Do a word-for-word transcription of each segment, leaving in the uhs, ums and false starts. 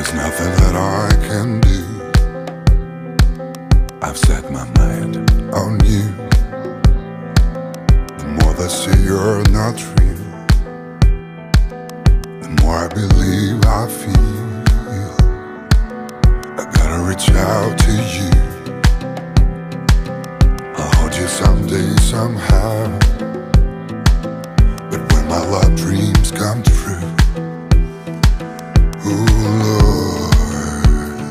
There's nothing that I can do. I've set my mind on you. The more they say you're not real, the more I believe I feel. I gotta reach out to you. I'll hold you someday, somehow. But when my love dreams come true, ooh, Lord,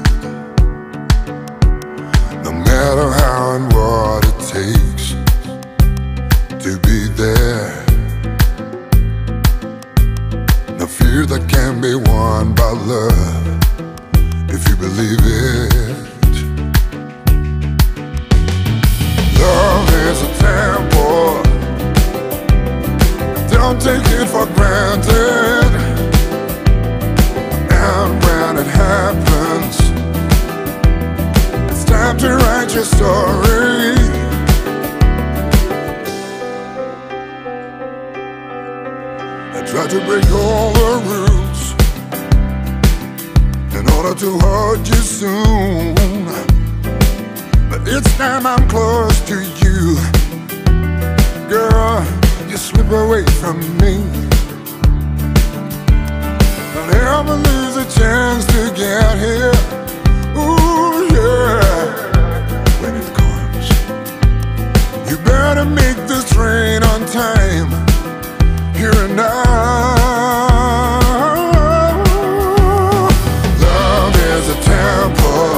no matter how and what it takes to be there, no fear that can be won by love, if you believe it. Love is a temple, don't take it for granted. And when it happens, it's time to write your story. I tried to break all the rules in order to hold you soon, but each time I'm close to you, girl, you slip away from me. I'll never lose a chance to get here. Ooh, yeah. When it comes, you better make this train on time, here and now. Love is a temple,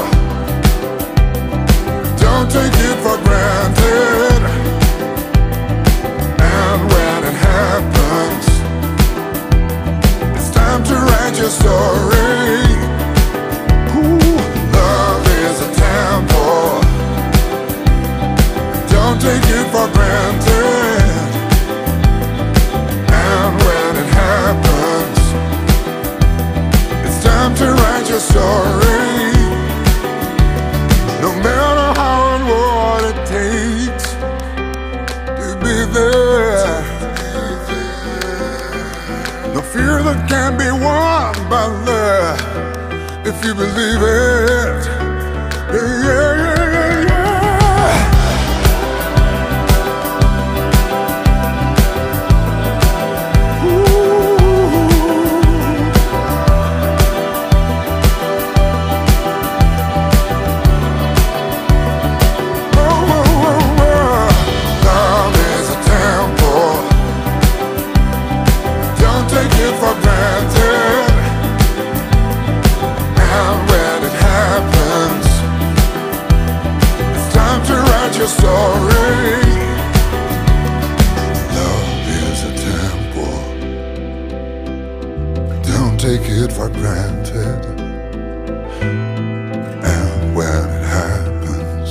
don't take it for granted. And when it happens, it's time to write your story. Ooh, love is a temple, don't take it for granted. And when it happens, it's time to write your story. No matter how and what it takes to be there, no fear that can be won by love, if you believe it. Yeah, yeah, yeah, yeah. Your story. Love is a temple, don't take it for granted. And when it happens,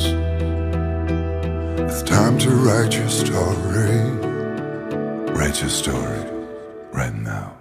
it's time to write your story. Write your story right now.